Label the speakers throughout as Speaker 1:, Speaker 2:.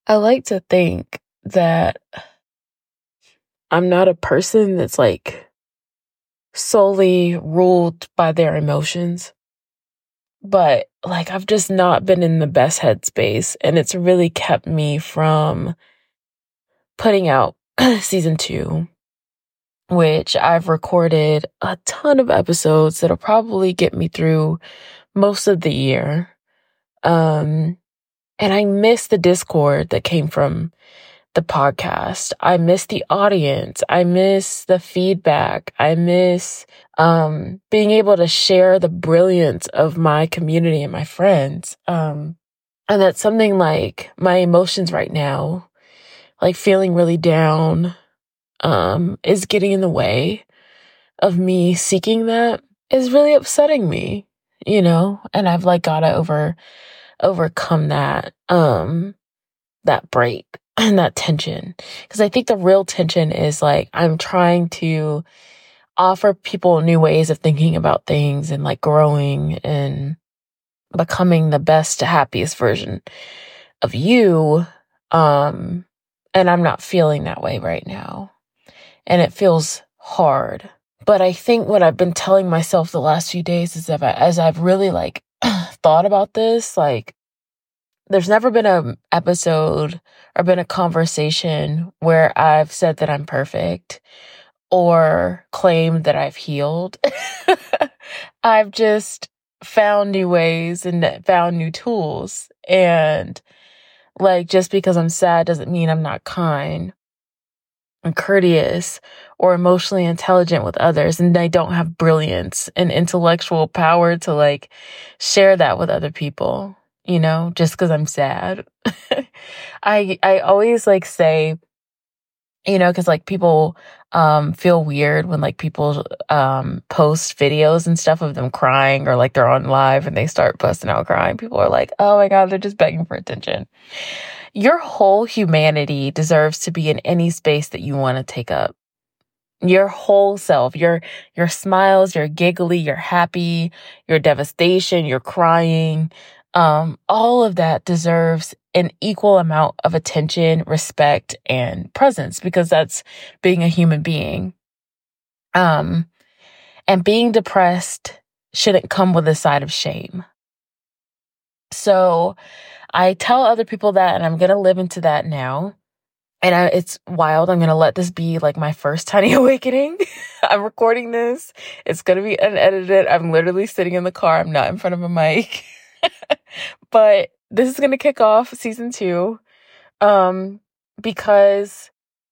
Speaker 1: I like to think that I'm not a person that's like solely ruled by their emotions, but like I've just not been in the best headspace, and it's really kept me from putting out season 2, which I've recorded a ton of episodes that'll probably get me through most of the year. And I miss the discord that came from the podcast. I miss the audience. I miss the feedback. I miss being able to share the brilliance of my community and my friends. And that's something like my emotions right now, like feeling really down, is getting in the way of me seeking that, is really upsetting me, and I've like gotta overcome that, that break and that tension. Cause I think the real tension is like, I'm trying to offer people new ways of thinking about things and like growing and becoming the best, happiest version of you. And I'm not feeling that way right now. And it feels hard. But I think what I've been telling myself the last few days is that as I've really like thought about this, like there's never been an episode or been a conversation where I've said that I'm perfect or claimed that I've healed. I've just found new ways and found new tools. And like, just because I'm sad doesn't mean I'm not kind and courteous or emotionally intelligent with others. And I don't have brilliance and intellectual power to like share that with other people, just because I'm sad. I always like say, because like people feel weird when like people post videos and stuff of them crying, or like they're on live and they start busting out crying. People are like, oh my God, they're just begging for attention. Your whole humanity deserves to be in any space that you want to take up. Your whole self, your smiles, your giggly, your happy, your devastation, your crying, all of that deserves an equal amount of attention, respect, and presence, because that's being a human being. And being depressed shouldn't come with a side of shame. So I tell other people that, and I'm going to live into that now. And it's wild. I'm going to let this be like my first tiny awakening. I'm recording this. It's going to be unedited. I'm literally sitting in the car. I'm not in front of a mic. But this is going to kick off season 2. Because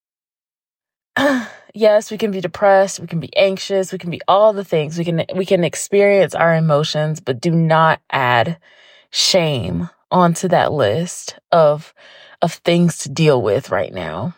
Speaker 1: yes, we can be depressed. We can be anxious. We can be all the things. We can experience our emotions, but do not add shame onto that list of things to deal with right now.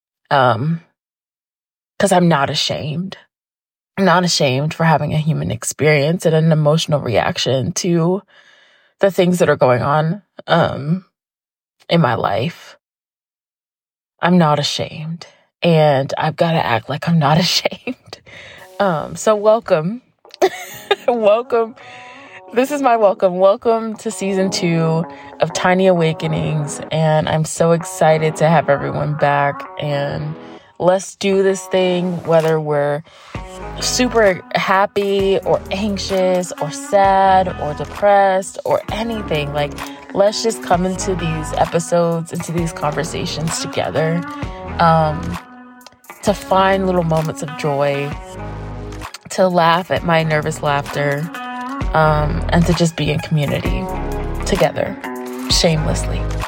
Speaker 1: 'Cause I'm not ashamed. I'm not ashamed for having a human experience and an emotional reaction to the things that are going on, in my life. I'm not ashamed, and I've got to act like I'm not ashamed. So welcome. Welcome. This is my welcome. Welcome to season 2 of Tiny Awakenings. And I'm so excited to have everyone back, and let's do this thing, whether we're super happy or anxious or sad or depressed or anything. Like, let's just come into these episodes, into these conversations together, to find little moments of joy, to laugh at my nervous laughter, and to just be in community together, shamelessly.